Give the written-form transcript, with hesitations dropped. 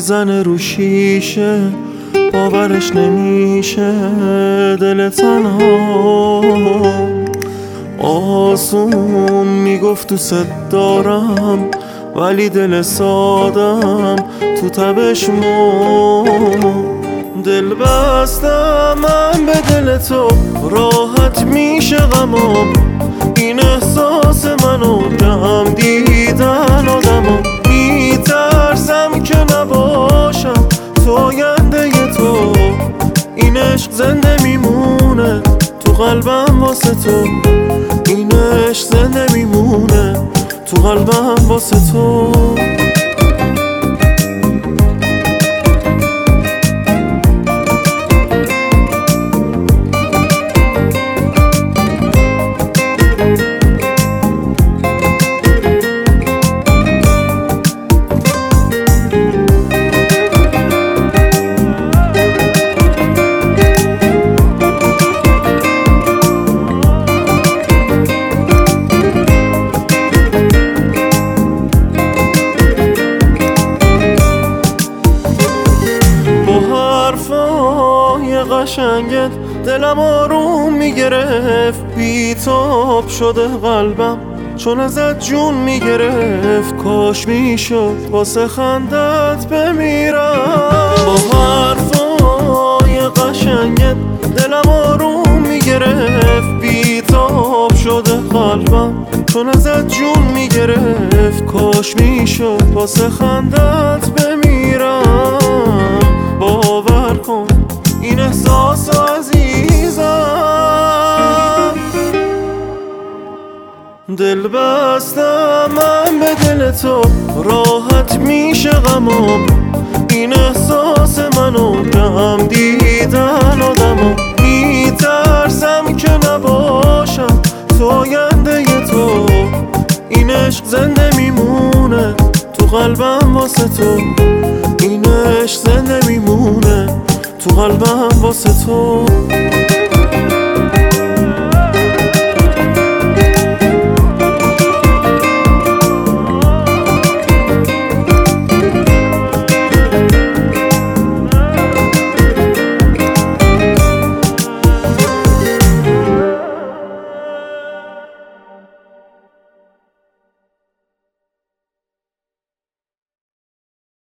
میزنه رو شیشه، باورش نمیشه دل تنها. آسون میگفت دوست دارم، ولی دل سادم تو تبش دل بستم من به دل تو، راحت میشه غمام. این احساس منو کم دیدن آدما. میترسم که نباشم تو آینده تو، این عشق زنده میمونه تو قلبم واسه تو. این عشق زنده میمونه تو قلبم واسه تو. قشنگت دلم آروم میگرفت، بیتاب شده قلبم چون ازت جون میگرفت. کاش میشد واسه خندت بمیرم. با حرفای قشنگت دلم آروم میگرفت، بیتاب شده قلبم چون ازت جون میگرفت. کاش میشد واسه خندت بمیرم. باور کن این احساس عزیزم، دل بستم من به دل تو، راحت میشه غمام. این احساس منو کم دیدن آدما. میترسم که نباشم تو آینده تو، این عشق زنده میمونه تو قلبم واسه تو. این عشق زنده میمونه تو قلبم واسه تو.